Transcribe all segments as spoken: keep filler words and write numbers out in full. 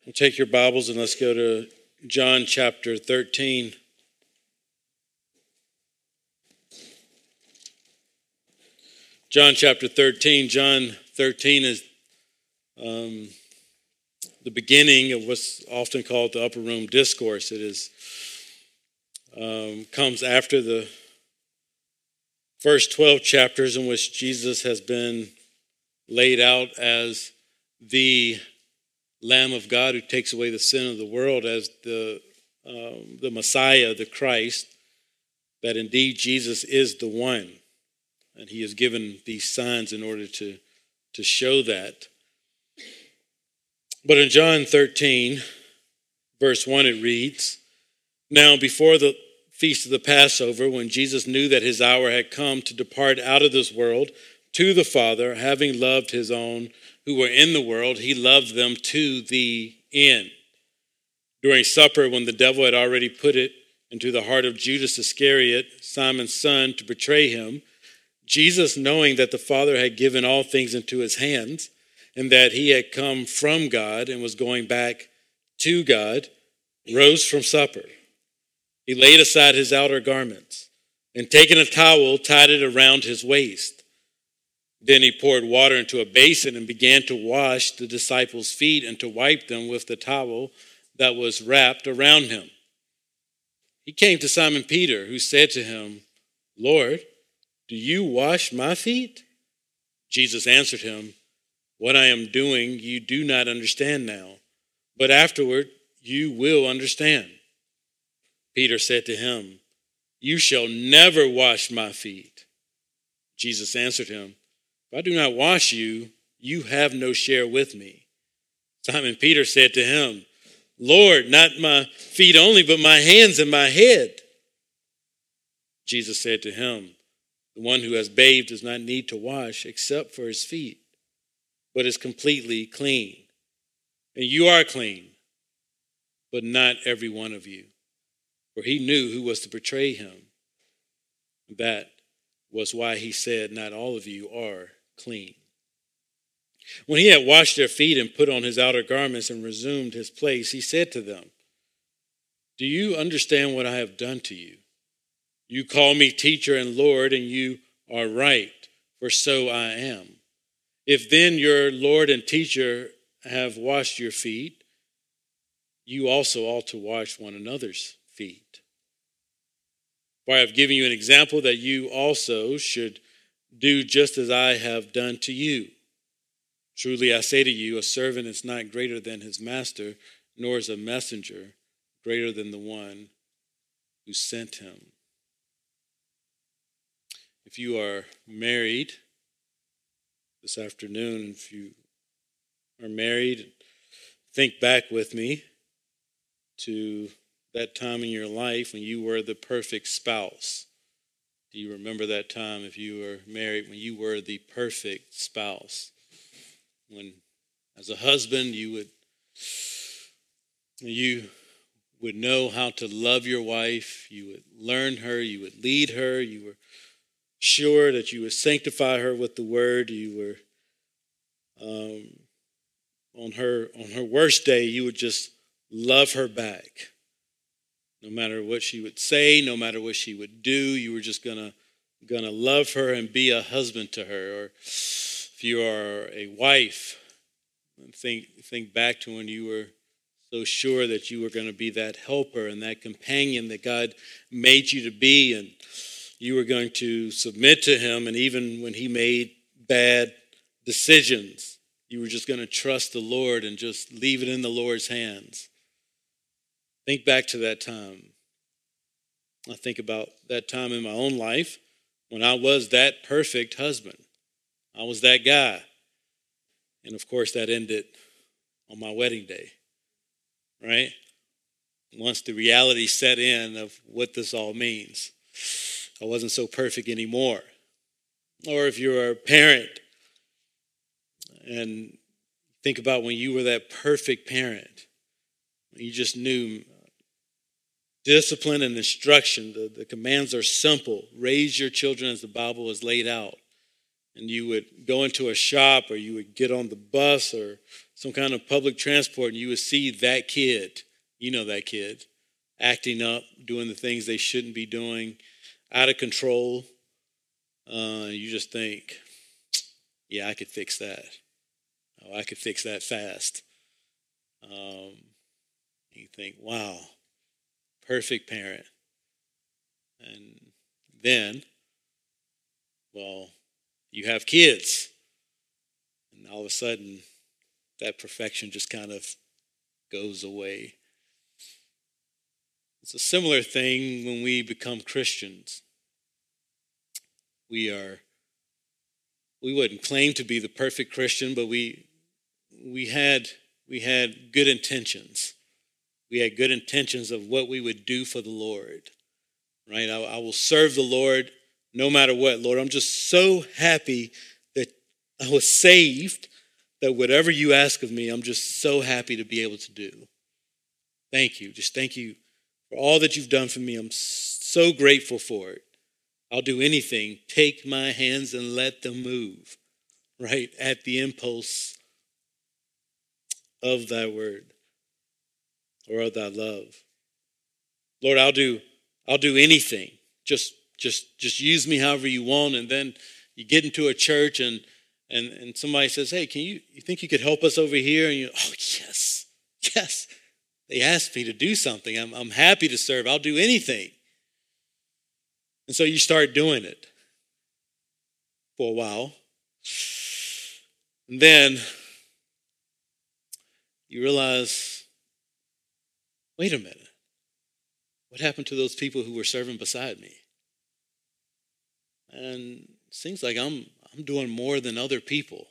We'll take your Bibles and let's go to John chapter thirteen. John chapter thirteen. John thirteen is um, the beginning of what's often called the Upper Room Discourse. It is um, comes after the first twelve chapters in which Jesus has been laid out as the Lamb of God who takes away the sin of the world, as the um, the Messiah, the Christ, that indeed Jesus is the one. And he has given these signs in order to, to show that. But in John thirteen, verse one, it reads, "Now before the feast of the Passover, when Jesus knew that his hour had come to depart out of this world to the Father, having loved his own who were in the world, he loved them to the end. During supper, when the devil had already put it into the heart of Judas Iscariot, Simon's son, to betray him, Jesus, knowing that the Father had given all things into his hands, and that he had come from God and was going back to God, rose from supper. He laid aside his outer garments, and taking a towel, tied it around his waist. Then he poured water into a basin and began to wash the disciples' feet and to wipe them with the towel that was wrapped around him. He came to Simon Peter, who said to him, 'Lord, do you wash my feet?' Jesus answered him, 'What I am doing you do not understand now, but afterward you will understand.' Peter said to him, 'You shall never wash my feet.' Jesus answered him, 'If I do not wash you, you have no share with me.' Simon Peter said to him, 'Lord, not my feet only, but my hands and my head.' Jesus said to him, 'The one who has bathed does not need to wash except for his feet, but is completely clean. And you are clean, but not every one of you.' For he knew who was to betray him. That was why he said, 'Not all of you are clean.' When he had washed their feet and put on his outer garments and resumed his place, he said to them, 'Do you understand what I have done to you? You call me teacher and Lord, and you are right, for so I am. If then your Lord and teacher have washed your feet, you also ought to wash one another's feet. For I have given you an example that you also should do just as I have done to you. Truly I say to you, a servant is not greater than his master, nor is a messenger greater than the one who sent him." If you are married this afternoon, if you are married, think back with me to that time in your life when you were the perfect spouse. Do you remember that time, if you were married, when you were the perfect spouse? When, as a husband, you would you would know how to love your wife. You would learn her. You would lead her. You were sure that you would sanctify her with the word. You were um, on her on her worst day, you would just love her back. No matter what she would say, no matter what she would do, you were just gonna gonna love her and be a husband to her. Or if you are a wife, think think back to when you were so sure that you were going to be that helper and that companion that God made you to be, and you were going to submit to him, and even when he made bad decisions, you were just going to trust the Lord and just leave it in the Lord's hands. Think back to that time. I think about that time in my own life when I was that perfect husband. I was that guy. And of course, that ended on my wedding day, right? Once the reality set in of what this all means, I wasn't so perfect anymore. Or if you're a parent and think about when you were that perfect parent, you just knew discipline and instruction. The, the commands are simple. Raise your children as the Bible is laid out. and you would go into a shop, or you would get on the bus or some kind of public transport, and you would see that kid, you know that kid, acting up, doing the things they shouldn't be doing, out of control. Uh, you just think, yeah, I could fix that. Oh, I could fix that fast. Um, you think, wow, perfect parent. And then, well, you have kids. And all of a sudden, that perfection just kind of goes away. It's a similar thing when we become Christians. We are, we wouldn't claim to be the perfect Christian, but we we had we had good intentions. We had good intentions of what we would do for the Lord. Right? I, I will serve the Lord no matter what. Lord, I'm just so happy that I was saved, that whatever you ask of me, I'm just so happy to be able to do. Thank you. Just thank you for all that you've done for me. I'm so grateful for it. I'll do anything. Take my hands and let them move, right, at the impulse of thy word or of thy love. Lord, I'll do I'll do anything. Just just just use me however you want. And then you get into a church and and, and somebody says, hey, can you you think you could help us over here? And you oh yes, yes. They asked me to do something. I'm I'm happy to serve. I'll do anything. And so you start doing it for a while. And then you realize, wait a minute. What happened to those people who were serving beside me? And it seems like I'm I'm doing more than other people.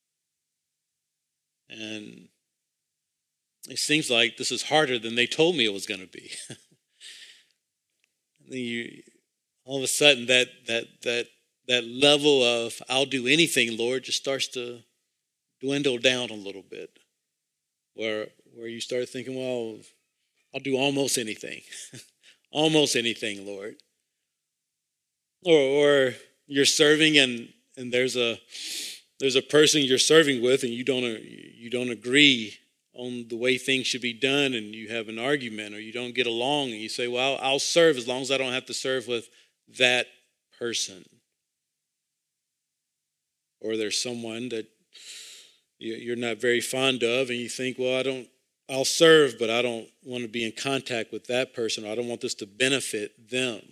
And it seems like this is harder than they told me it was going to be. And then you all of a sudden that that that that level of I'll do anything, Lord, just starts to dwindle down a little bit. Where where you start thinking, well, I'll do almost anything. Almost anything, Lord. Or or you're serving and and there's a there's a person you're serving with and you don't you don't agree on the way things should be done, and you have an argument or you don't get along, and you say, well, I'll, I'll serve as long as I don't have to serve with that person. Or there's someone that you're not very fond of, and you think, well, I don't, I'll serve, but I don't want to be in contact with that person, or I don't want this to benefit them.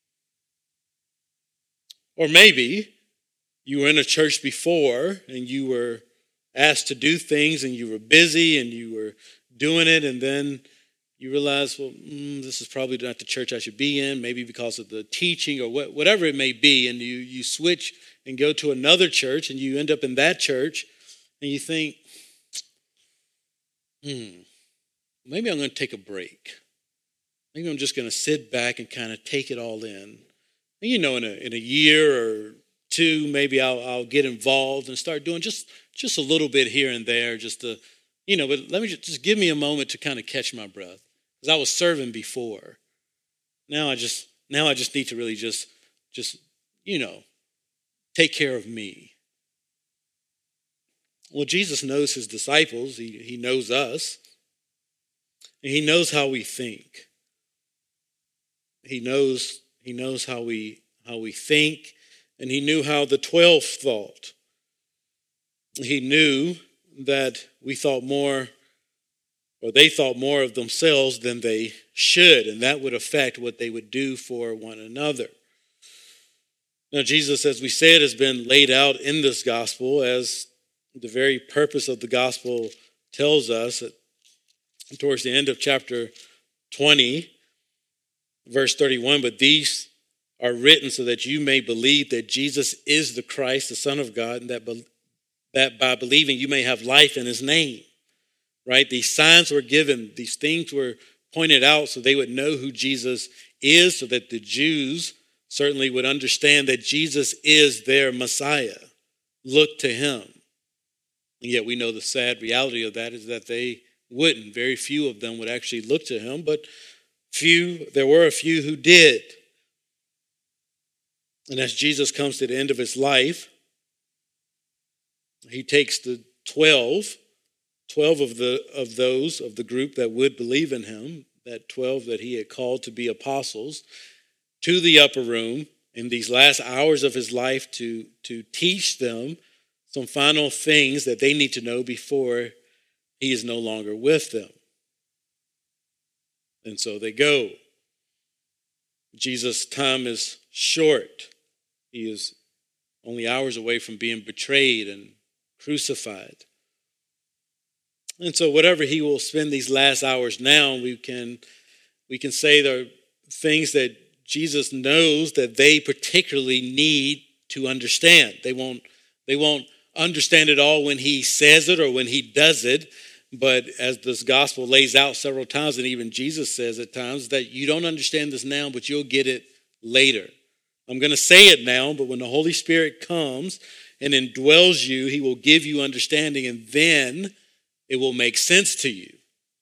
Or maybe you were in a church before and you were asked to do things and you were busy and you were doing it, and then you realize, well, mm, this is probably not the church I should be in, maybe because of the teaching or what, whatever it may be, and you, you switch and go to another church and you end up in that church and you think, hmm, maybe I'm going to take a break. Maybe I'm just going to sit back and kind of take it all in. And you know, in a, in a year or two, maybe I'll, I'll get involved and start doing just, just a little bit here and there, just to, you know, but let me just, just give me a moment to kind of catch my breath. Because I was serving before. Now I just, now I just need to really just, just, you know, take care of me. Well, Jesus knows his disciples. He, he knows us. And he knows how we think. He knows, he knows how we, how we think. And he knew how the twelve thought. He knew that we thought more, or they thought more of themselves than they should, and that would affect what they would do for one another. Now, Jesus, as we said, has been laid out in this gospel as the very purpose of the gospel tells us. Towards the end of chapter twenty, verse thirty-one, but these are written so that you may believe that Jesus is the Christ, the Son of God, and that, be, that by believing you may have life in his name. Right? These signs were given, these things were pointed out so they would know who Jesus is, so that the Jews certainly would understand that Jesus is their Messiah. Look to him. And yet we know the sad reality of that is that they wouldn't. Very few of them would actually look to him, but few, there were a few who did. And as Jesus comes to the end of his life, he takes the twelve, twelve of the of those of the group that would believe in him, that twelve that he had called to be apostles, to the upper room in these last hours of his life to, to teach them some final things that they need to know before he is no longer with them. And so they go. Jesus' time is short. He is only hours away from being betrayed and crucified. And so whatever he will spend these last hours now, we can we can say there are things that Jesus knows that they particularly need to understand. They won't they won't understand it all when he says it or when he does it. But as this gospel lays out several times, and even Jesus says at times, that you don't understand this now, but you'll get it later. I'm going to say it now, but when the Holy Spirit comes and indwells you, he will give you understanding, and then it will make sense to you.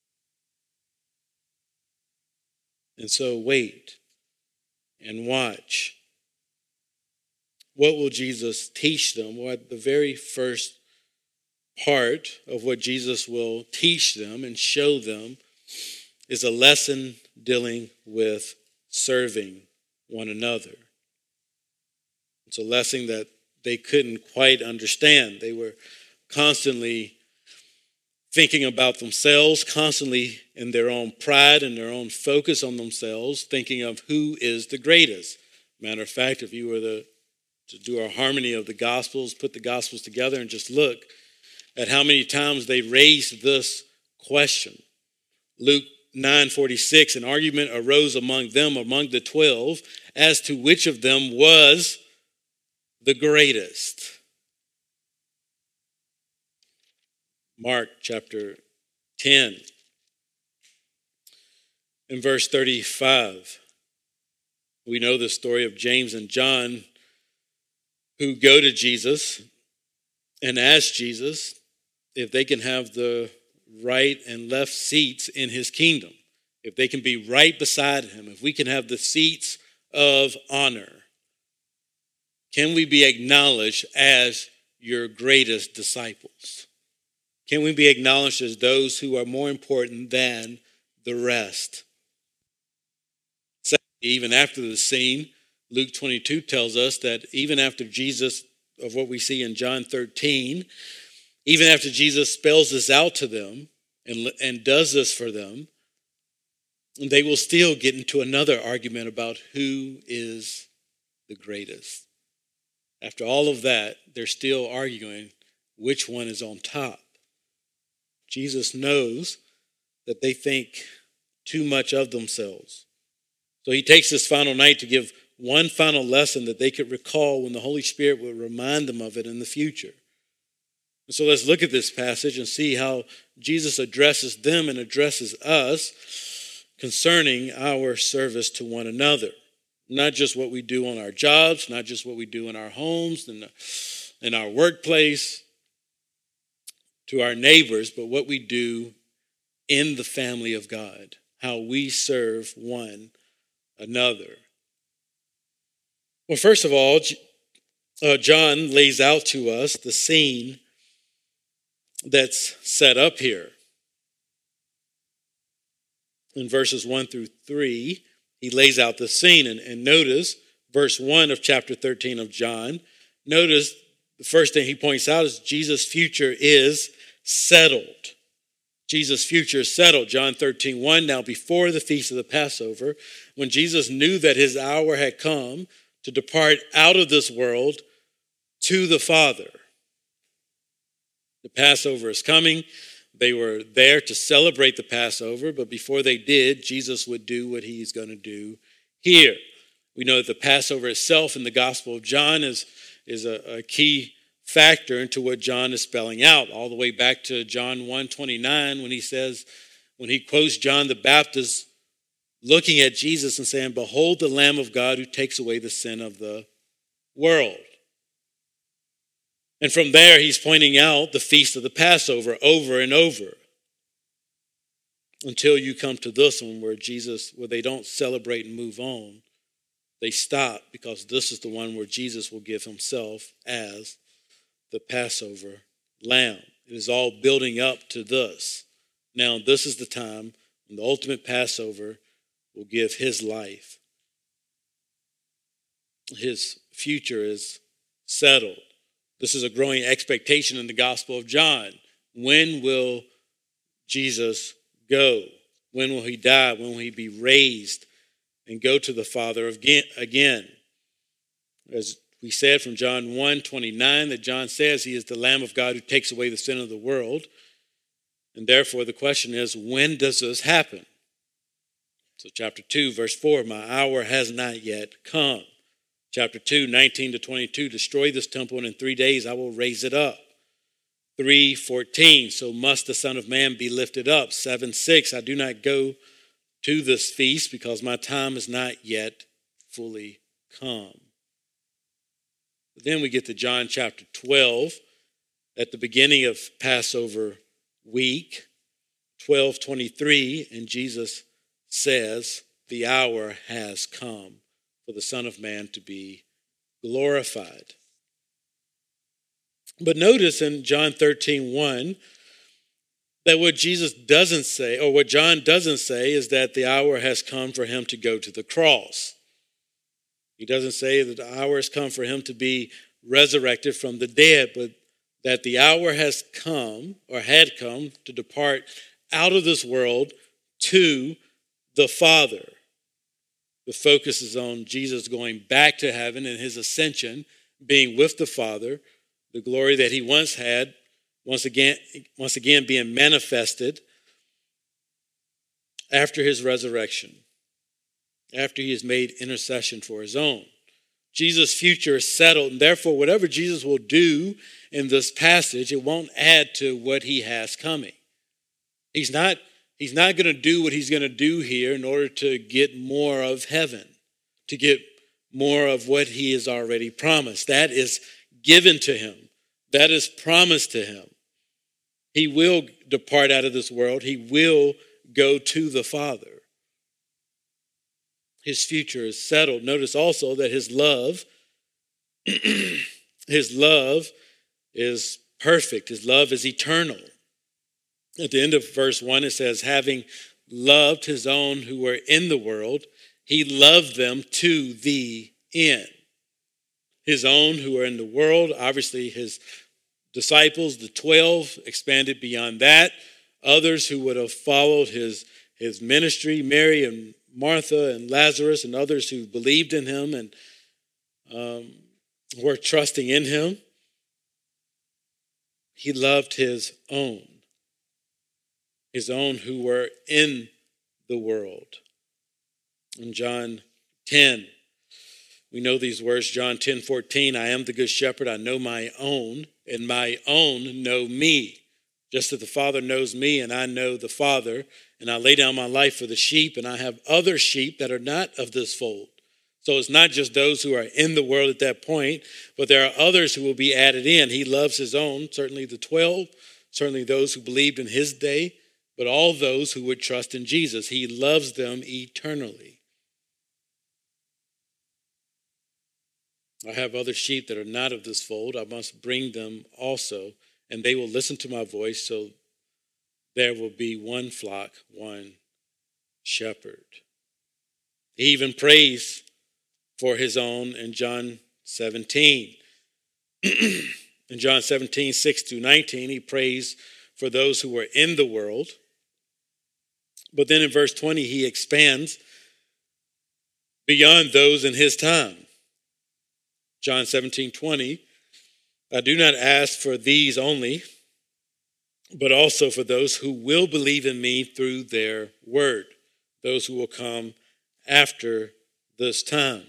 And so wait and watch. What will Jesus teach them? Well, at the very first part of what Jesus will teach them and show them is a lesson dealing with serving one another. It's a lesson that they couldn't quite understand. They were constantly thinking about themselves, constantly in their own pride and their own focus on themselves, thinking of who is the greatest. Matter of fact, if you were to, to do a harmony of the Gospels, put the Gospels together and just look at how many times they raised this question. Luke nine forty-six, an argument arose among them, among the twelve, as to which of them was the greatest. Mark chapter ten, in verse thirty-five, we know the story of James and John who go to Jesus and ask Jesus if they can have the right and left seats in his kingdom, if they can be right beside him, if we can have the seats of honor. Can we be acknowledged as your greatest disciples? Can we be acknowledged as those who are more important than the rest? Even after the scene, Luke twenty-two tells us that even after Jesus, of what we see in John thirteen, even after Jesus spells this out to them and, and does this for them, they will still get into another argument about who is the greatest. After all of that, they're still arguing which one is on top. Jesus knows that they think too much of themselves. So he takes this final night to give one final lesson that they could recall when the Holy Spirit will remind them of it in the future. And so let's look at this passage and see how Jesus addresses them and addresses us concerning our service to one another. Not just what we do on our jobs, not just what we do in our homes and in our workplace, to our neighbors, but what we do in the family of God, how we serve one another. Well, first of all, uh, John lays out to us the scene that's set up here. In verses one through three, he lays out the scene. And, and notice verse one of chapter thirteen of John. Notice the first thing he points out is Jesus' future is settled. Jesus' future is settled. John thirteen one, now before the feast of the Passover, when Jesus knew that his hour had come to depart out of this world to the Father. The Passover is coming. They were there to celebrate the Passover, but before they did, Jesus would do what he's going to do here. We know that the Passover itself in the Gospel of John is, is a, a key factor into what John is spelling out, all the way back to John one twenty-nine when he says, when he quotes John the Baptist looking at Jesus and saying, "Behold the Lamb of God who takes away the sin of the world." And from there, he's pointing out the feast of the Passover over and over until you come to this one where Jesus, where they don't celebrate and move on. They stop because this is the one where Jesus will give himself as the Passover lamb. It is all building up to this. Now, this is the time when the ultimate Passover will give his life. His future is settled. This is a growing expectation in the Gospel of John. When will Jesus go? When will he die? When will he be raised and go to the Father again? As we said from John one twenty-nine, that John says he is the Lamb of God who takes away the sin of the world. And therefore the question is, when does this happen? So chapter two, verse four, my hour has not yet come. Chapter two, nineteen to twenty-two, destroy this temple, and in three days I will raise it up. three fourteen, so must the Son of Man be lifted up. seven six, I do not go to this feast because my time is not yet fully come. But then we get to John chapter twelve, at the beginning of Passover week, twelve twenty-three, and Jesus says, the hour has come for the Son of Man to be glorified. But notice in John thirteen one that what Jesus doesn't say, or what John doesn't say, is that the hour has come for him to go to the cross. He doesn't say that the hour has come for him to be resurrected from the dead, but that the hour has come, or had come, to depart out of this world to the Father. The focus is on Jesus going back to heaven and his ascension, being with the Father, the glory that he once had, once again, once again being manifested after his resurrection, after he has made intercession for his own. Jesus' future is settled, and therefore whatever Jesus will do in this passage, it won't add to what he has coming. He's not, he's not going to do what he's going to do here in order to get more of heaven, to get more of what he has already promised. That is given to him. That is promised to him. He will depart out of this world. He will go to the Father. His future is settled. Notice also that his love, his love is perfect. His love is eternal. At the end of verse one, it says, having loved his own who were in the world, he loved them to the end. His own who were in the world, obviously his disciples, the twelve, expanded beyond that. Others who would have followed his, his ministry, Mary and Martha and Lazarus and others who believed in him and um, were trusting in him. He loved his own, his own who were in the world. In John ten, we know these words, John ten fourteen, I am the good shepherd, I know my own, and my own know me. Just as the Father knows me, and I know the Father, and I lay down my life for the sheep, and I have other sheep that are not of this fold. So it's not just those who are in the world at that point, but there are others who will be added in. He loves his own, certainly the twelve, certainly those who believed in his day, but all those who would trust in Jesus. He loves them eternally. I have other sheep that are not of this fold. I must bring them also, and they will listen to my voice, so there will be one flock, one shepherd. He even prays for his own in John seventeen. In John seventeen, six to nineteen, he prays for those who were in the world. But then in verse twenty, he expands beyond those in his time. John seventeen, twenty, I do not ask for these only, but also for those who will believe in me through their word, those who will come after this time.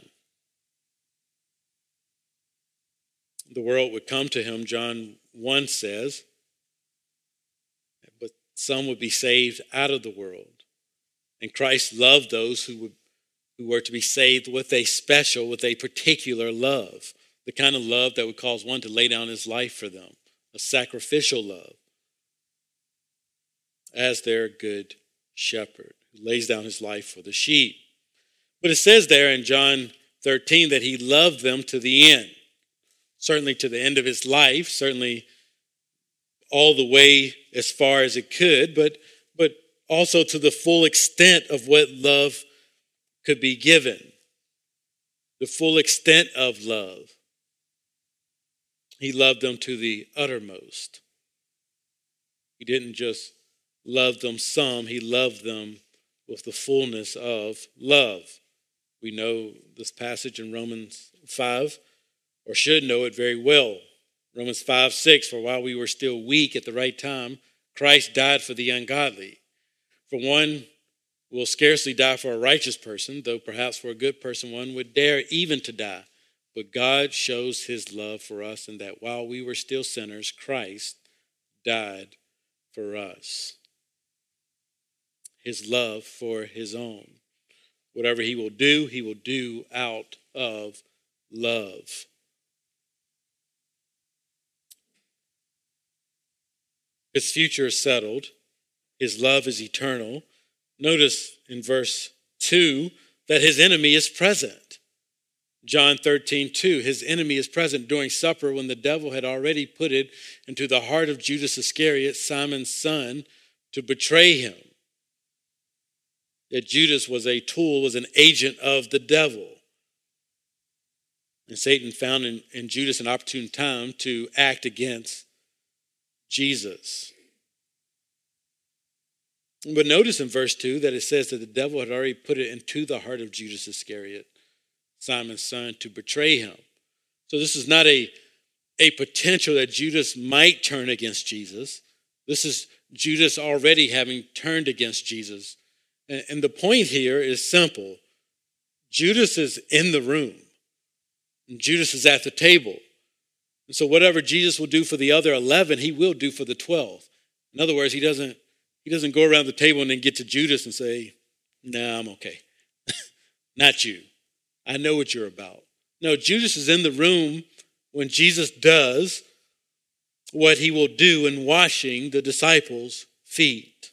The world would come to him, John one says, but some would be saved out of the world. And Christ loved those who would who were to be saved with a special, with a particular love, the kind of love that would cause one to lay down his life for them, a sacrificial love, as their good shepherd who lays down his life for the sheep. But it says there in John thirteen that he loved them to the end, certainly to the end of his life, certainly all the way as far as it could, but, but also to the full extent of what love could be given. The full extent of love. He loved them to the uttermost. He didn't just love them some, he loved them with the fullness of love. We know this passage in Romans five, or should know it very well. Romans five six, for while we were still weak at the right time, Christ died for the ungodly. For one will scarcely die for a righteous person, though perhaps for a good person one would dare even to die. But God shows his love for us in that while we were still sinners, Christ died for us. His love for his own. Whatever he will do, he will do out of love. His future is settled. His love is eternal. Notice in verse two that his enemy is present. John thirteen two, his enemy is present during supper when the devil had already put it into the heart of Judas Iscariot, Simon's son, to betray him. That Judas was a tool, was an agent of the devil. And Satan found in, in Judas an opportune time to act against Jesus. But notice in verse two that it says that the devil had already put it into the heart of Judas Iscariot, Simon's son, to betray him. So this is not a, a potential that Judas might turn against Jesus. This is Judas already having turned against Jesus. And, and the point here is simple. Judas is in the room. And Judas is at the table. And so whatever Jesus will do for the other eleven, he will do for the twelve. In other words, he doesn't, he doesn't go around the table and then get to Judas and say, "No, I'm okay." Not you. I know what you're about. No, Judas is in the room when Jesus does what he will do in washing the disciples' feet.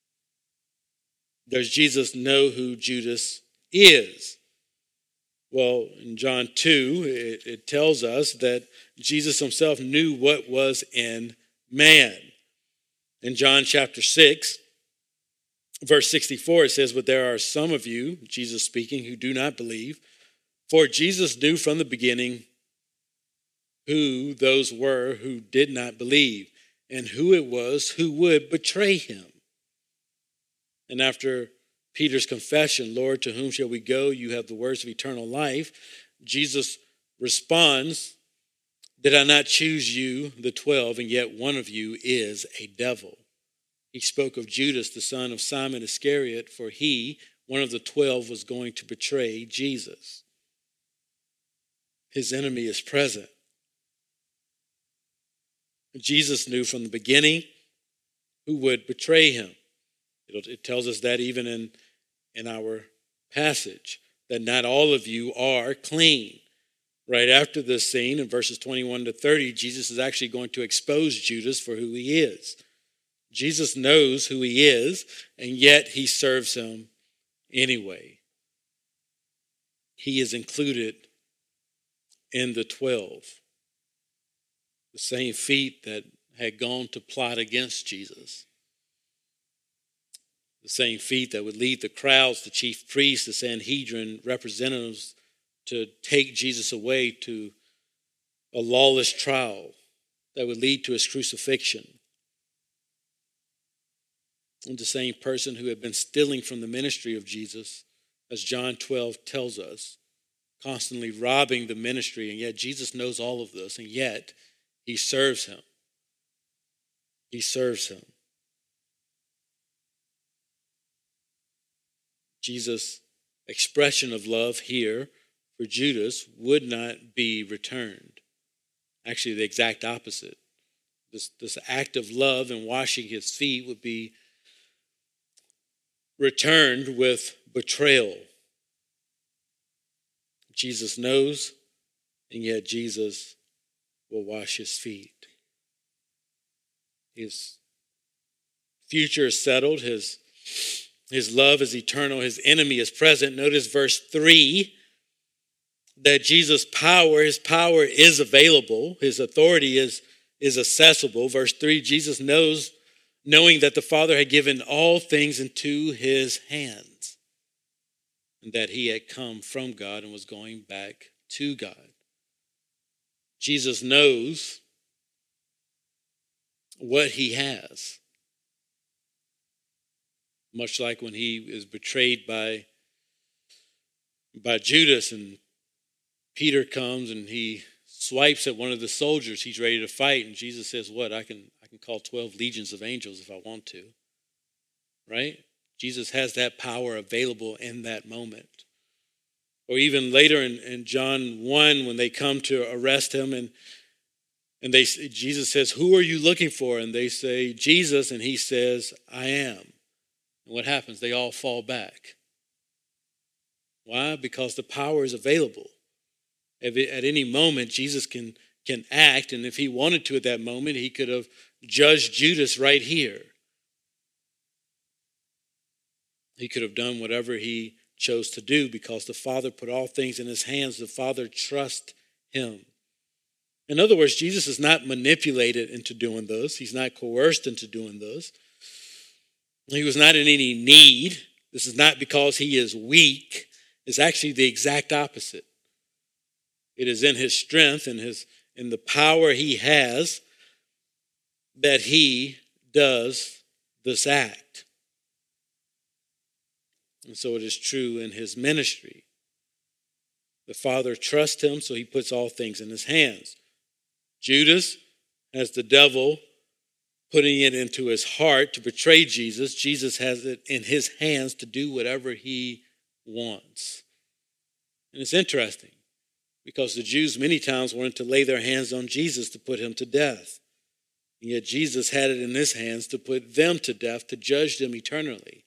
Does Jesus know who Judas is? Well, in John two, it, it tells us that Jesus himself knew what was in man. In John chapter six, verse sixty-four, it says, "But there are some of you," Jesus speaking, "who do not believe. For Jesus knew from the beginning who those were who did not believe, and who it was who would betray him." And after Peter's confession, "Lord, to whom shall we go? You have the words of eternal life," Jesus responds, "Did I not choose you, the twelve, and yet one of you is a devil?" He spoke of Judas, the son of Simon Iscariot, for he, one of the twelve, was going to betray Jesus. His enemy is present. Jesus knew from the beginning who would betray him. It, it tells us that even in, in our passage, that not all of you are clean. Right after this scene, in verses twenty-one to thirty, Jesus is actually going to expose Judas for who he is. Jesus knows who he is, and yet he serves him anyway. He is included in the twelve. The same feet that had gone to plot against Jesus. The same feet that would lead the crowds, the chief priests, the Sanhedrin representatives, to take Jesus away to a lawless trial that would lead to his crucifixion. And the same person who had been stealing from the ministry of Jesus, as John twelve tells us, constantly robbing the ministry, and yet Jesus knows all of this, and yet he serves him. He serves him. Jesus' expression of love here for Judas would not be returned. Actually, the exact opposite. This, this act of love and washing his feet would be returned with betrayal. Jesus knows, and yet Jesus will wash his feet. His future is settled. His, his love is eternal. His enemy is present. Notice verse three, that Jesus' power, his power is available. His authority is, is accessible. Verse three, Jesus knows, knowing that the Father had given all things into his hands, and that he had come from God and was going back to God. Jesus knows what he has. Much like when he is betrayed by, by Judas, and Peter comes and he swipes at one of the soldiers. He's ready to fight, and Jesus says, what? I can, I can call twelve legions of angels if I want to. Right? Jesus has that power available in that moment. Or even later in, in John one, when they come to arrest him, and and they Jesus says, who are you looking for? And they say, Jesus, and he says, I am. And what happens? They all fall back. Why? Because the power is available. At any moment, Jesus can, can act, and if he wanted to at that moment, he could have judged Judas right here. He could have done whatever he chose to do because the Father put all things in his hands. The Father trusts him. In other words, Jesus is not manipulated into doing those. He's not coerced into doing those. He was not in any need. This is not because he is weak. It's actually the exact opposite. It is in his strength and his in the power he has that he does this act. And so it is true in his ministry. The Father trusts him, so he puts all things in his hands. Judas has the devil putting it into his heart to betray Jesus. Jesus has it in his hands to do whatever he wants. And it's interesting because the Jews many times wanted to lay their hands on Jesus to put him to death. And yet Jesus had it in his hands to put them to death, to judge them eternally.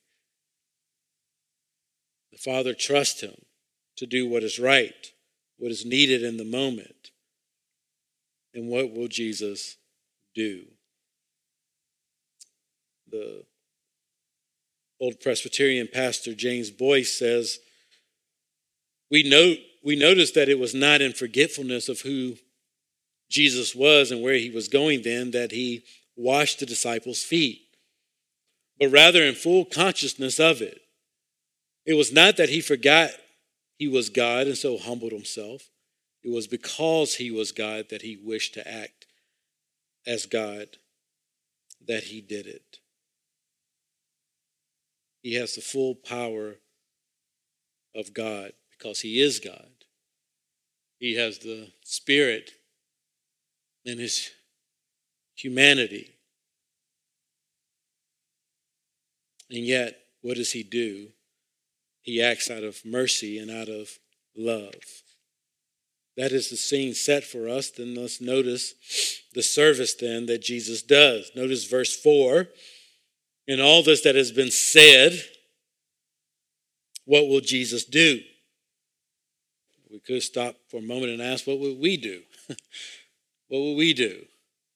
The Father trusts him to do what is right, what is needed in the moment. And what will Jesus do? The old Presbyterian pastor James Boyce says, we know we notice that it was not in forgetfulness of who Jesus was and where he was going then that he washed the disciples' feet, but rather in full consciousness of it. It was not that he forgot he was God and so humbled himself. It was because he was God that he wished to act as God that he did it. He has the full power of God because he is God. He has the Spirit in his humanity. And yet, what does he do? He acts out of mercy and out of love. That is the scene set for us. Then let's notice the service then that Jesus does. Notice verse four. In all this that has been said, what will Jesus do? We could stop for a moment and ask, what would we do? What will we do?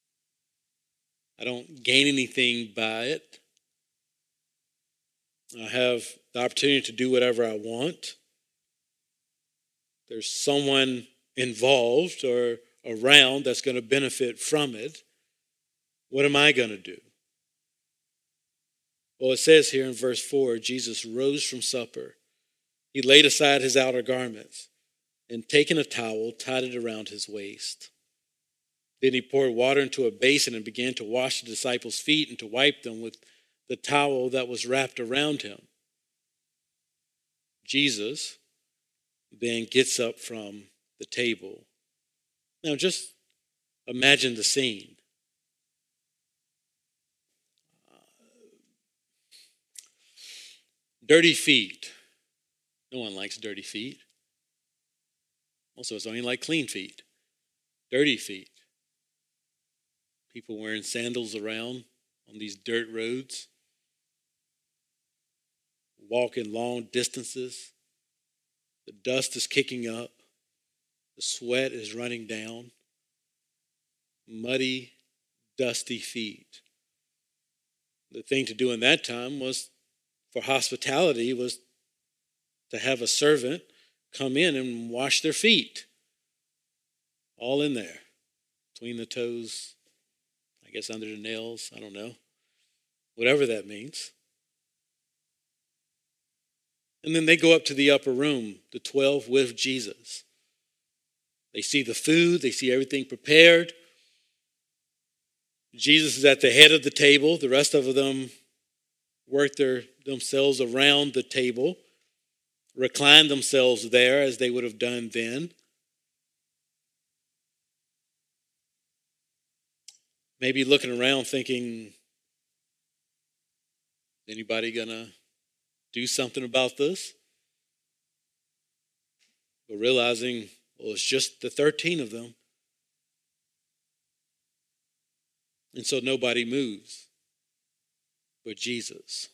I don't gain anything by it. I have the opportunity to do whatever I want. There's someone involved or around that's going to benefit from it. What am I going to do? Well, it says here in verse four, Jesus rose from supper. He laid aside his outer garments and taking a towel, tied it around his waist. Then he poured water into a basin and began to wash the disciples' feet and to wipe them with the towel that was wrapped around him. Jesus then gets up from the table. Now just imagine the scene. Dirty feet. No one likes dirty feet. Most of us only like clean feet. Dirty feet. People wearing sandals around on these dirt roads. Walking long distances. The dust is kicking up. The sweat is running down. Muddy, dusty feet. The thing to do in that time was, for hospitality, was to have a servant come in and wash their feet. All in there, between the toes I guess under the nails, I don't know, whatever that means. And then they go up to the upper room, the twelve with Jesus. They see the food, they see everything prepared. Jesus is at the head of the table. The rest of them work their, themselves around the table, recline themselves there as they would have done then. Maybe looking around thinking, anybody gonna do something about this? But realizing, well, it's just the thirteen of them. And so nobody moves but Jesus.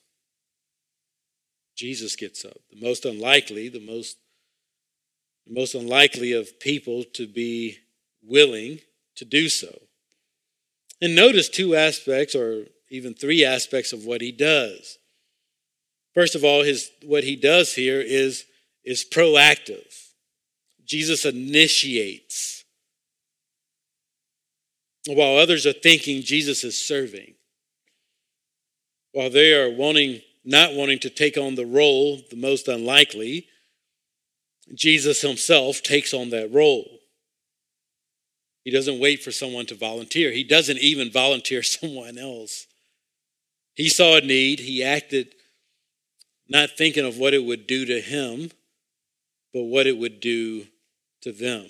Jesus gets up. The most unlikely, the most, the most unlikely of people to be willing to do so. And notice two aspects, or even three aspects of what he does. First of all, his what he does here is, is proactive. Jesus initiates. While others are thinking, Jesus is serving. While they are wanting, not wanting to take on the role, the most unlikely, Jesus himself takes on that role. He doesn't wait for someone to volunteer. He doesn't even volunteer someone else. He saw a need. He acted not thinking of what it would do to him, but what it would do to them.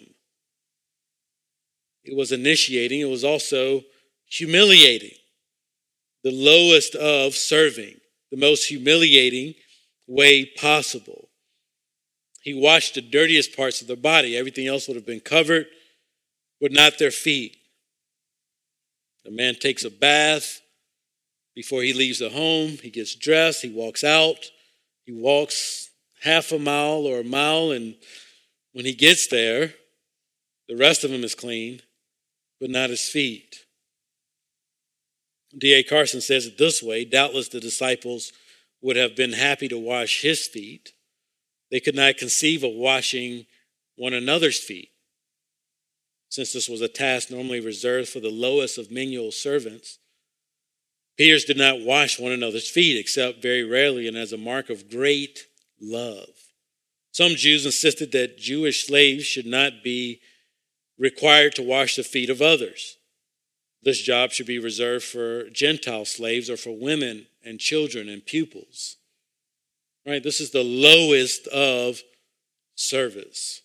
It was initiating. It was also humiliating. The lowest of serving, the most humiliating way possible. He washed the dirtiest parts of their body. Everything else would have been covered, but not their feet. The man takes a bath before he leaves the home. He gets dressed. He walks out. He walks half a mile or a mile, and when he gets there, the rest of him is clean, but not his feet. D A Carson says it this way: doubtless the disciples would have been happy to wash his feet. They could not conceive of washing one another's feet, since this was a task normally reserved for the lowest of menial servants. Peers did not wash one another's feet, except very rarely and as a mark of great love. Some Jews insisted that Jewish slaves should not be required to wash the feet of others. This job should be reserved for Gentile slaves or for women and children and pupils. Right? This is the lowest of service.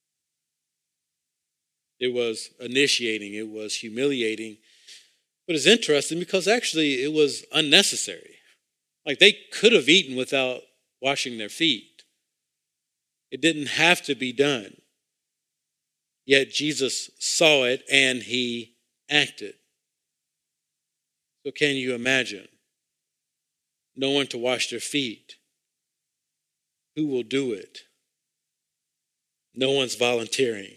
It was initiating. It was humiliating. But it's interesting because actually it was unnecessary. Like they could have eaten without washing their feet. It didn't have to be done. Yet Jesus saw it and he acted. So can you imagine? No one to wash their feet. Who will do it? No one's volunteering.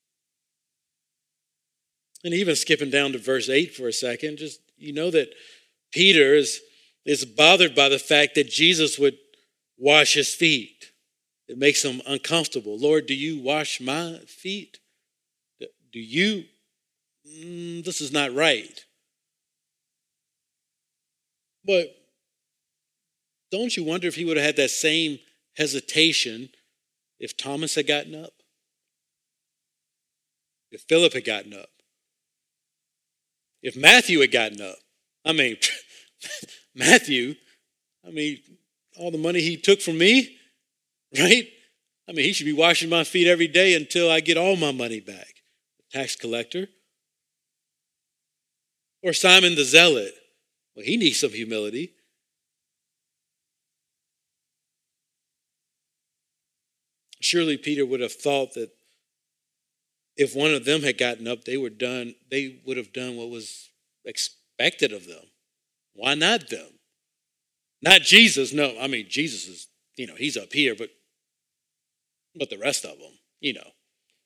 And even skipping down to verse eight for a second, just you know that Peter is, is bothered by the fact that Jesus would wash his feet. It makes him uncomfortable. Lord, do you wash my feet? Do you? Mm, this is not right. But don't you wonder if he would have had that same hesitation if Thomas had gotten up? If Philip had gotten up? If Matthew had gotten up? I mean, Matthew, I mean, all the money he took from me, right? I mean, he should be washing my feet every day until I get all my money back. Tax collector. Or Simon the Zealot. Well, he needs some humility. Surely Peter would have thought that if one of them had gotten up, they were done, they would have done what was expected of them. Why not them? Not Jesus. No, I mean, Jesus is, you know, he's up here, but, but the rest of them, you know.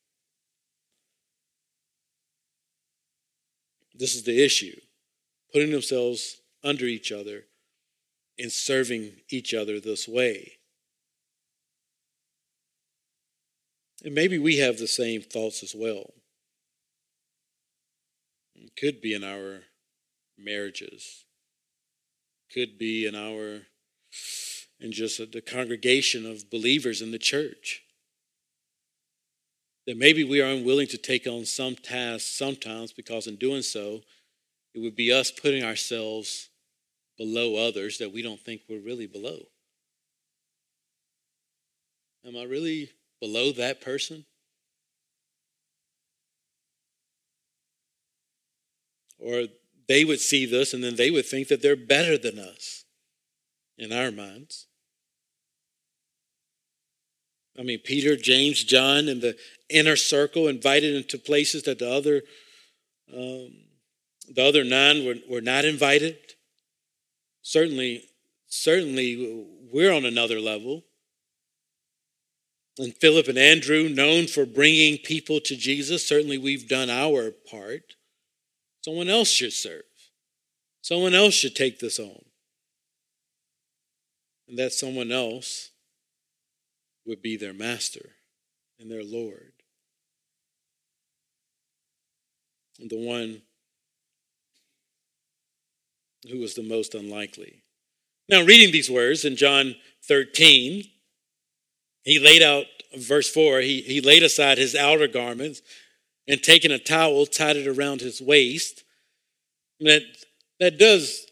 This is the issue. Putting themselves under each other and serving each other this way. And maybe we have the same thoughts as well. It could be in our marriages. Could be in our, in just the congregation of believers in the church. That maybe we are unwilling to take on some tasks sometimes because in doing so, it would be us putting ourselves below others that we don't think we're really below. Am I really below that person? Or they would see this and then they would think that they're better than us in our minds. I mean, Peter, James, John, and the inner circle invited into places that the other um, the other nine were, were not invited. Certainly, certainly we're on another level. And Philip and Andrew, known for bringing people to Jesus, certainly we've done our part. Someone else should serve. Someone else should take this on. And that someone else would be their master and their Lord. And the one who was the most unlikely. Now, reading these words in John thirteen, he laid out, verse four, he, he laid aside his outer garments and taking a towel, tied it around his waist. And that, that does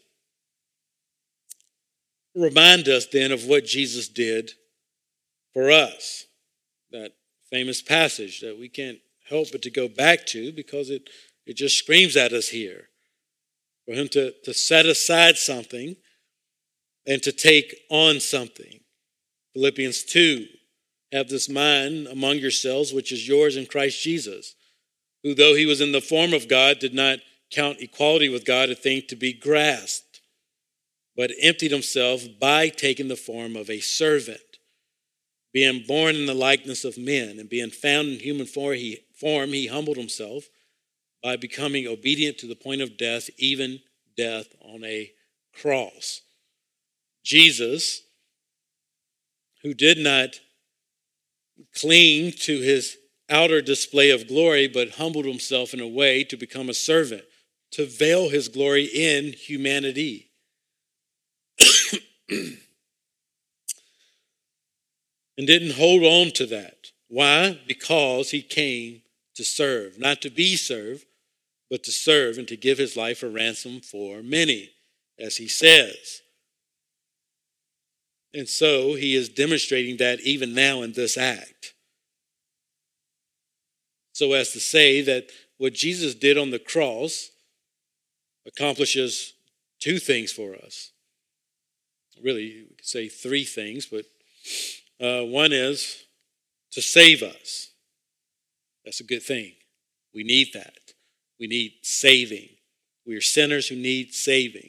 remind us then of what Jesus did for us. That famous passage that we can't help but to go back to because it, it just screams at us here. For him to, to set aside something and to take on something. Philippians two, have this mind among yourselves, which is yours in Christ Jesus, who though he was in the form of God, did not count equality with God a thing to be grasped, but emptied himself by taking the form of a servant, being born in the likeness of men, and being found in human form, he, form, he humbled himself by becoming obedient to the point of death, even death on a cross. Jesus, who did not cling to his outer display of glory, but humbled himself in a way to become a servant, to veil his glory in humanity. And didn't hold on to that. Why? Because he came to serve, not to be served, but to serve and to give his life a ransom for many, as he says. And so he is demonstrating that even now in this act. So as to say that what Jesus did on the cross accomplishes two things for us. Really, we could say three things, but uh, one is to save us. That's a good thing. We need that. We need saving. We are sinners who need saving.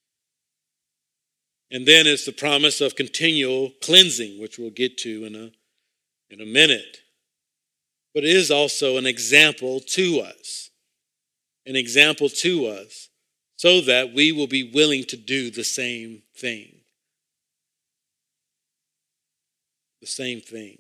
And then it's the promise of continual cleansing, which we'll get to in a, in a minute. But it is also an example to us. An example to us so that we will be willing to do the same thing. The same thing.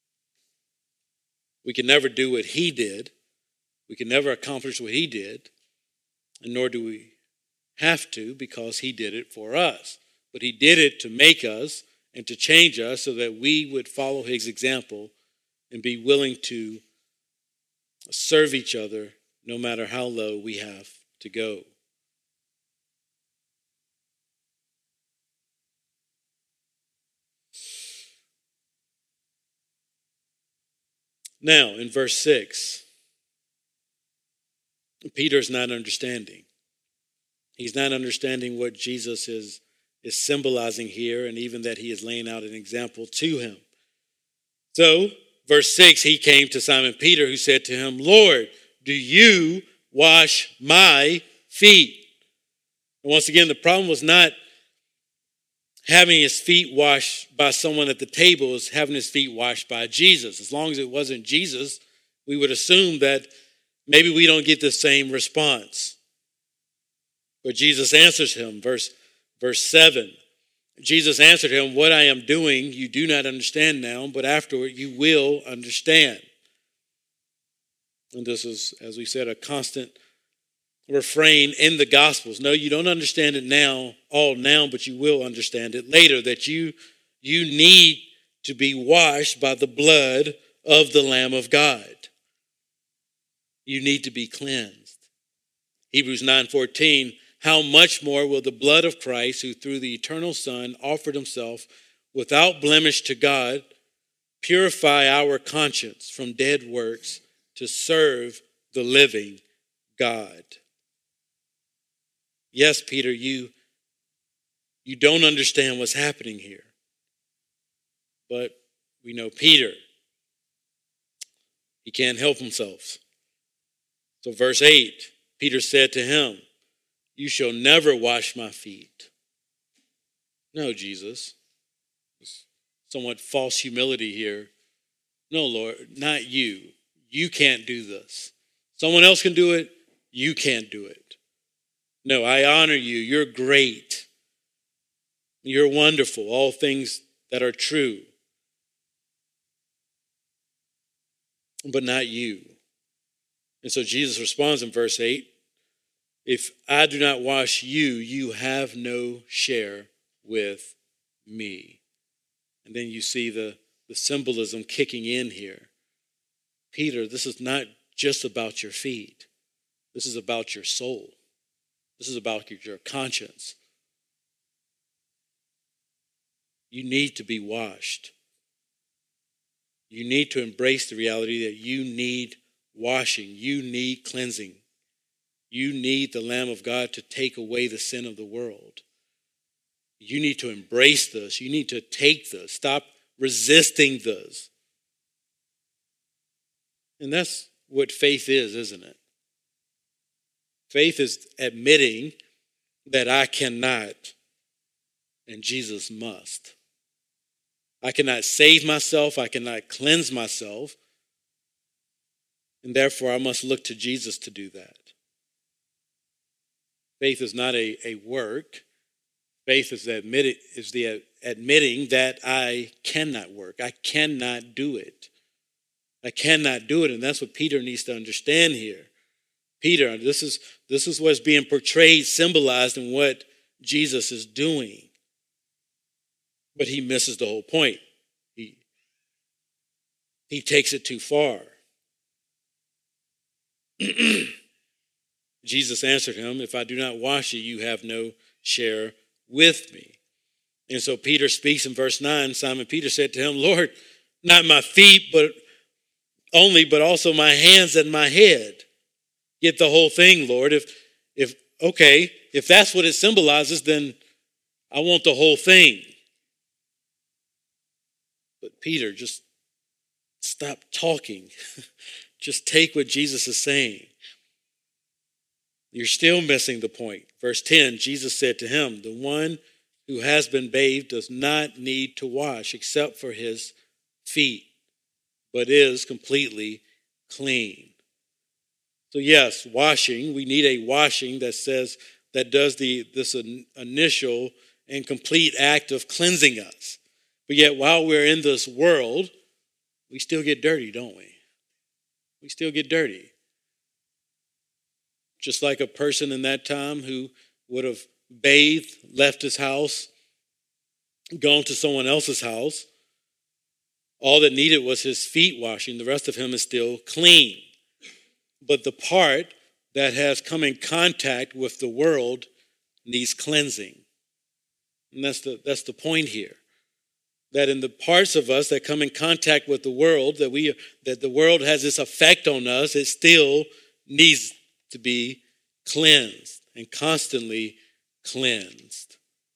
We can never do what he did. We can never accomplish what he did. And nor do we have to because he did it for us. But he did it to make us and to change us so that we would follow his example and be willing to serve each other no matter how low we have to go. Now, in verse six, Peter's not understanding. He's not understanding what Jesus is, is symbolizing here, and even that he is laying out an example to him. So, verse six, he came to Simon Peter, who said to him, Lord, do you wash my feet? And once again, the problem was not having his feet washed by someone at the table, is having his feet washed by Jesus. As long as it wasn't Jesus, we would assume that maybe we don't get the same response. But Jesus answers him, verse, verse seven. Jesus answered him, what I am doing you do not understand now, but afterward you will understand. And this is, as we said, a constant refrain in the Gospels. No, you don't understand it now, all now, but you will understand it later, that you, you need to be washed by the blood of the Lamb of God. You need to be cleansed. Hebrews nine fourteen, how much more will the blood of Christ, who through the eternal Son offered himself without blemish to God, purify our conscience from dead works to serve the living God. Yes, Peter, you, you don't understand what's happening here. But we know Peter, he can't help himself. So verse eight, Peter said to him, you shall never wash my feet. No, Jesus. Somewhat false humility here. No, Lord, not you. You can't do this. Someone else can do it. You can't do it. No, I honor you. You're great. You're wonderful. All things that are true. But not you. And so Jesus responds in verse eight, if I do not wash you, you have no share with me. And then you see the, the symbolism kicking in here. Peter, this is not just about your feet. This is about your soul. This is about your, your conscience. You need to be washed. You need to embrace the reality that you need washing. You need cleansing. You need the Lamb of God to take away the sin of the world. You need to embrace this. You need to take this. Stop resisting this. And that's what faith is, isn't it? Faith is admitting that I cannot and Jesus must. I cannot save myself. I cannot cleanse myself. And therefore, I must look to Jesus to do that. Faith is not a, a work. Faith is, admit, is the admitting that I cannot work. I cannot do it. I cannot do it. And that's what Peter needs to understand here. Peter, this is, this is what's being portrayed, symbolized in what Jesus is doing. But he misses the whole point. He, he takes it too far. Jesus answered him, if I do not wash you, you have no share with me. And so Peter speaks in verse nine. Simon Peter said to him, Lord, not my feet, but only, but also my hands and my head. Get the whole thing, Lord. If, if, okay, if that's what it symbolizes, then I want the whole thing. But Peter, just stop talking. Just take what Jesus is saying. You're still missing the point. Verse ten, Jesus said to him, the one who has been bathed does not need to wash except for his feet, but is completely clean. So yes, washing, we need a washing that says, that does the this initial and complete act of cleansing us. But yet while we're in this world, we still get dirty, don't we? We still get dirty. Just like a person in that time who would have bathed, left his house, gone to someone else's house. All that needed was his feet washing. The rest of him is still clean. But the part that has come in contact with the world needs cleansing. And that's the, that's the point here. That in the parts of us that come in contact with the world, that we that the world has this effect on us, it still needs to be cleansed and constantly cleansed.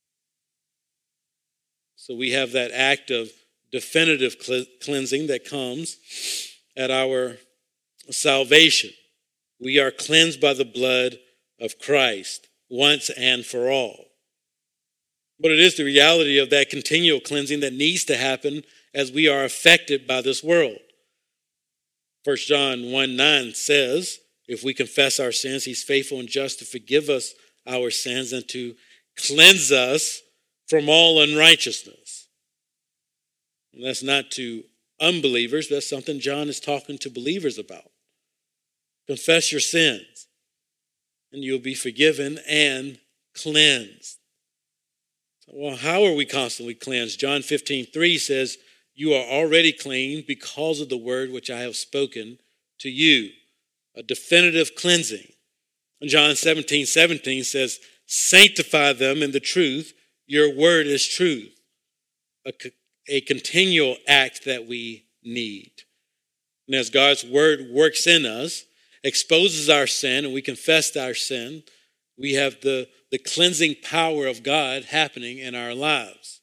So we have that act of definitive cleansing that comes at our salvation. We are cleansed by the blood of Christ once and for all. But it is the reality of that continual cleansing that needs to happen as we are affected by this world. First John one nine says, if we confess our sins, he's faithful and just to forgive us our sins and to cleanse us from all unrighteousness. And that's not to unbelievers. That's something John is talking to believers about. Confess your sins. and you'll be forgiven and cleansed. Well, how are we constantly cleansed? John fifteen three says, you are already clean because of the word which I have spoken to you. A definitive cleansing. And John seventeen seventeen says, sanctify them in the truth. Your word is truth. A, a continual act that we need. And as God's word works in us, exposes our sin, and we confess our sin, we have the, the cleansing power of God happening in our lives.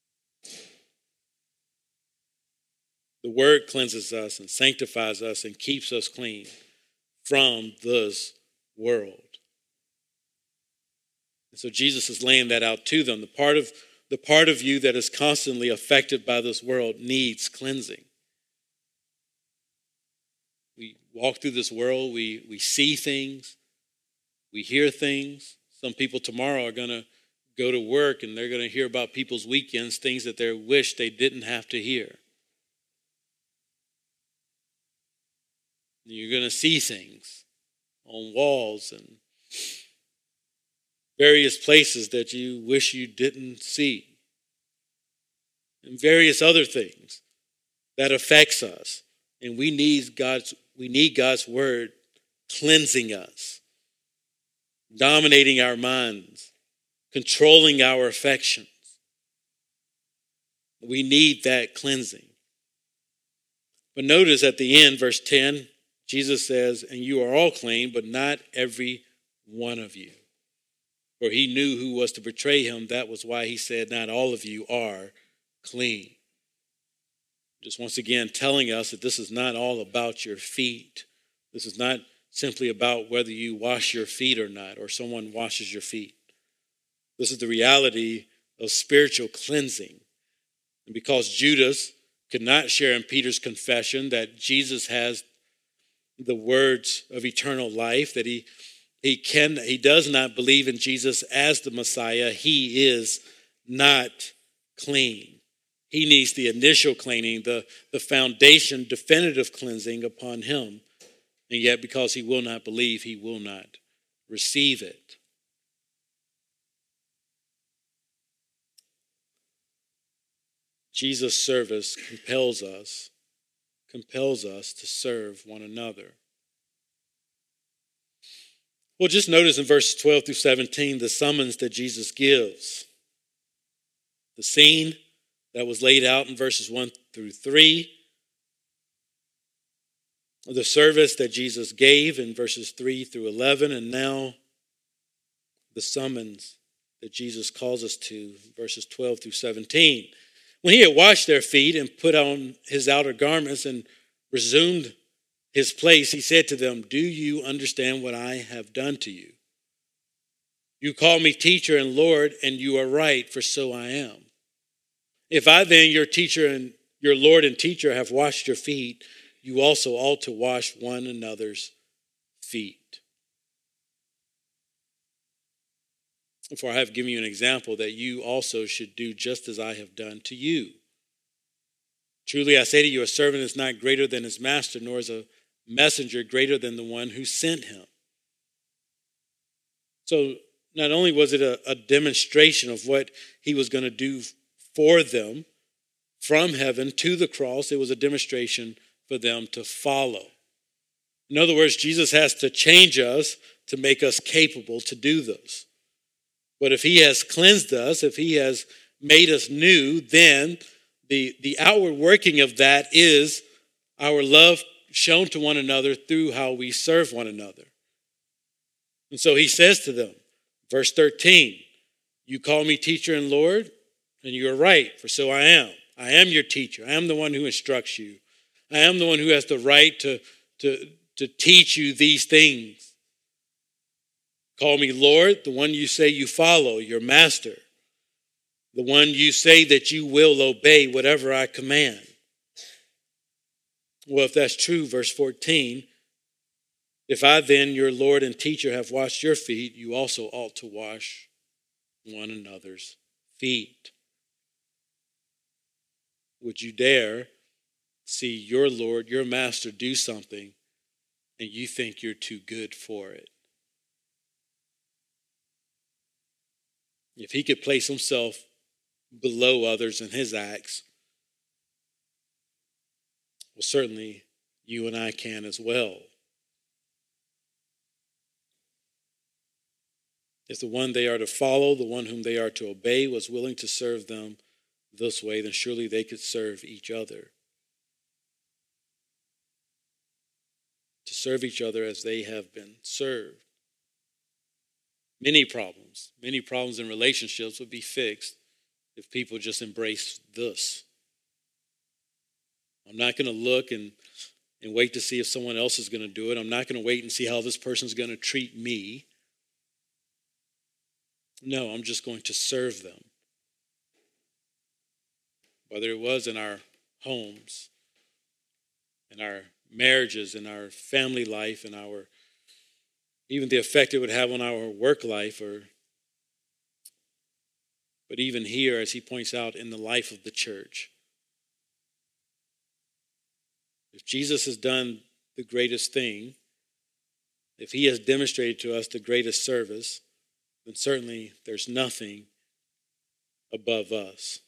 The word cleanses us and sanctifies us and keeps us clean from this world. And so Jesus is laying that out to them. The part of, the part of you that is constantly affected by this world needs cleansing. We walk through this world, we, we see things, we hear things. Some people tomorrow are going to go to work and they're going to hear about people's weekends, things that they wish they didn't have to hear. You're going to see things on walls and various places that you wish you didn't see. And various other things that affects us. And we need God's, we need God's word cleansing us, dominating our minds, controlling our affections. We need that cleansing. But notice at the end, verse ten, Jesus says, and you are all clean, but not every one of you. For he knew who was to betray him. That was why he said, not all of you are clean. Just once again telling us that this is not all about your feet. This is not simply about whether you wash your feet or not, or someone washes your feet. This is the reality of spiritual cleansing. And because Judas could not share in Peter's confession that Jesus has the words of eternal life, that he he can he does not believe in Jesus as the Messiah, he is not clean. He needs the initial cleaning, the, the foundation, definitive cleansing upon him. And yet because he will not believe, he will not receive it. Jesus' service compels us compels us to serve one another. Well, just notice in verses twelve through seventeen the summons that Jesus gives. The scene that was laid out in verses one through three. The service that Jesus gave in verses three through eleven. And now the summons that Jesus calls us to, verses twelve through seventeen. When he had washed their feet and put on his outer garments and resumed his place, he said to them, do you understand what I have done to you? You call me teacher and Lord, and you are right, for so I am. If I then, your teacher and your Lord and teacher, have washed your feet, you also ought to wash one another's feet. For I have given you an example that you also should do just as I have done to you. Truly I say to you, a servant is not greater than his master, nor is a messenger greater than the one who sent him. So not only was it a, a demonstration of what he was going to do for them from heaven to the cross, it was a demonstration for them to follow. In other words, Jesus has to change us to make us capable to do this. But if he has cleansed us, if he has made us new, then the, the outward working of that is our love shown to one another through how we serve one another. And so he says to them, verse thirteen, you call me teacher and Lord, and you are right, for so I am. I am your teacher. I am the one who instructs you. I am the one who has the right to, to, to teach you these things. Call me Lord, the one you say you follow, your master. The one you say that you will obey whatever I command. Well, if that's true, verse fourteen, if I then, your Lord and teacher, have washed your feet, you also ought to wash one another's feet. Would you dare see your Lord, your master, do something and you think you're too good for it? if he could place himself below others in his acts, well, certainly you and I can as well. If the one they are to follow, the one whom they are to obey, was willing to serve them this way, then surely they could serve each other. To serve each other as they have been served. Many problems, many problems in relationships would be fixed if people just embrace this. I'm not going to look and, and wait to see if someone else is going to do it. I'm not going to wait and see how this person's going to treat me. No, I'm just going to serve them. Whether it was in our homes, in our marriages, in our family life, in our even the effect it would have on our work life, or but even here, as he points out, in the life of the church. If Jesus has done the greatest thing, if he has demonstrated to us the greatest service, then certainly there's nothing above us.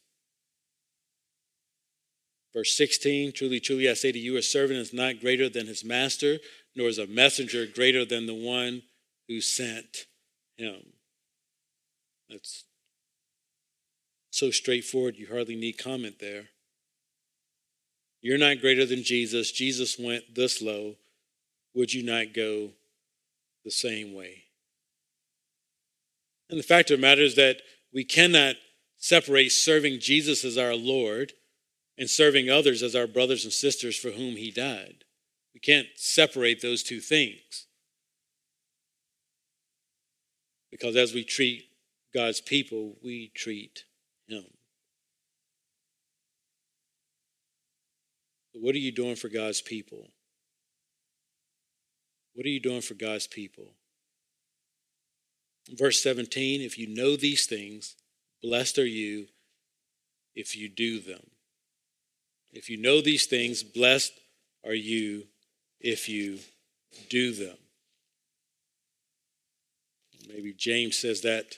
Verse sixteen, truly, truly, I say to you, a servant is not greater than his master, nor is a messenger greater than the one who sent him. That's so straightforward, you hardly need comment there. You're not greater than Jesus. Jesus went this low. Would you not go the same way? And the fact of the matter is that we cannot separate serving Jesus as our Lord and serving others as our brothers and sisters for whom he died. We can't separate those two things. Because as we treat God's people, we treat him. What are you doing for God's people? What are you doing for God's people? Verse seventeen, if you know these things, blessed are you if you do them. If you know these things, blessed are you if you do them. Maybe James says that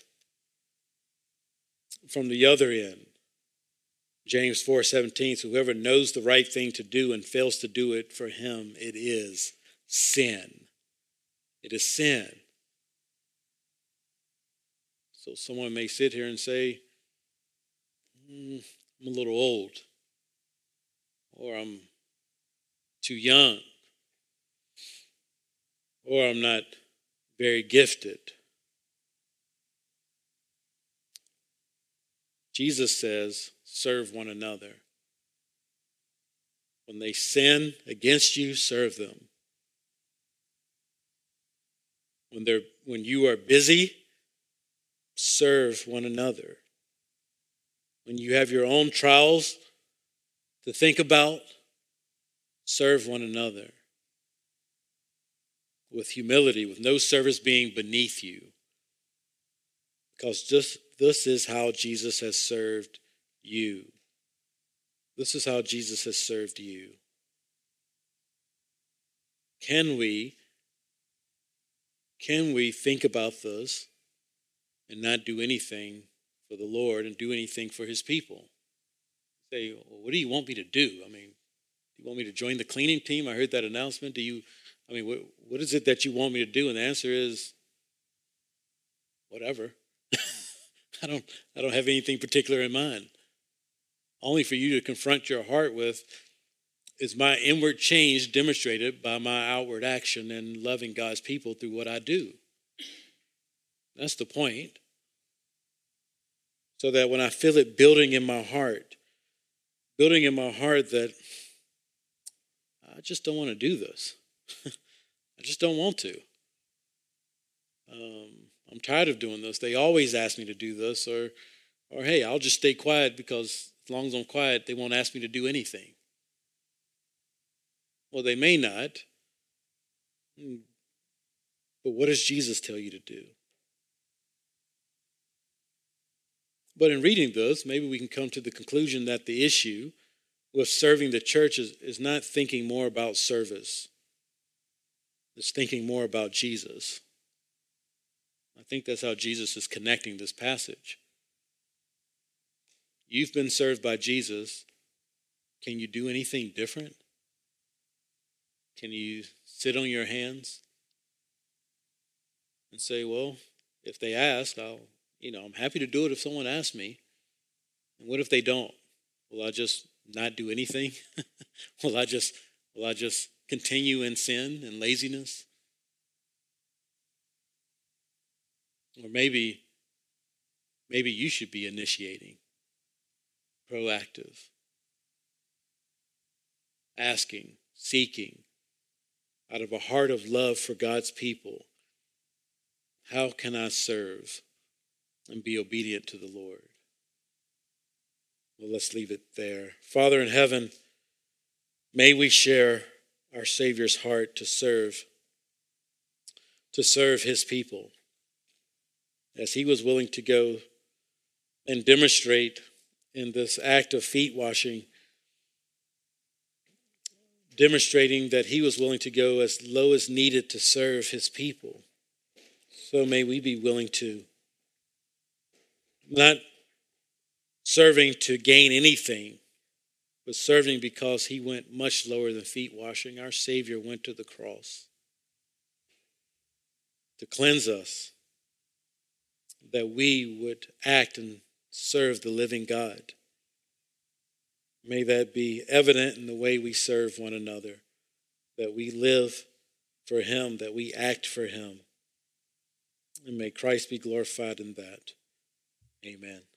from the other end. James four seventeen, so whoever knows the right thing to do and fails to do it, for him it is sin. It is sin. So someone may sit here and say, mm, I'm a little old, or I'm too young, or I'm not very gifted. Jesus says, serve one another. When they sin against you, serve them. When they're when you are busy, serve one another. When you have your own trials to think about, serve one another. With humility, with no service being beneath you. Because just this is how Jesus has served you. This is how Jesus has served you. Can we, can we think about this and not do anything for the Lord and do anything for his people? Say, well, what do you want me to do? I mean, do you want me to join the cleaning team? I heard that announcement. Do you, I mean, what, what is it that you want me to do? And the answer is, whatever. I don't, I don't have anything particular in mind. Only for you to confront your heart with, is my inward change demonstrated by my outward action and loving God's people through what I do? That's the point. So that when I feel it building in my heart, building in my heart that I just don't want to do this. I just don't want to. Um, I'm tired of doing this. They always ask me to do this, or, or hey, I'll just stay quiet because as long as I'm quiet, they won't ask me to do anything. Well, they may not. But what does Jesus tell you to do? But in reading this, maybe we can come to the conclusion that the issue with serving the church is, is not thinking more about service. It's thinking more about Jesus. I think that's how Jesus is connecting this passage. You've been served by Jesus. Can you do anything different? Can you sit on your hands and say, well, if they ask, I'll, you know, I'm happy to do it if someone asks me. And what if they don't? Will I just not do anything? will I just will I just continue in sin and laziness? Or maybe maybe you should be initiating, proactive, asking, seeking, out of a heart of love for God's people. How can I serve and be obedient to the Lord? Well, let's leave it there. Father in heaven, may we share our Savior's heart to serve, to serve his people, as he was willing to go and demonstrate in this act of feet washing, demonstrating that he was willing to go as low as needed to serve his people. So may we be willing to, not serving to gain anything, but serving because he went much lower than feet washing. Our Savior went to the cross to cleanse us, that we would act and serve the living God. May that be evident in the way we serve one another, that we live for him, that we act for him. And may Christ be glorified in that. Amen.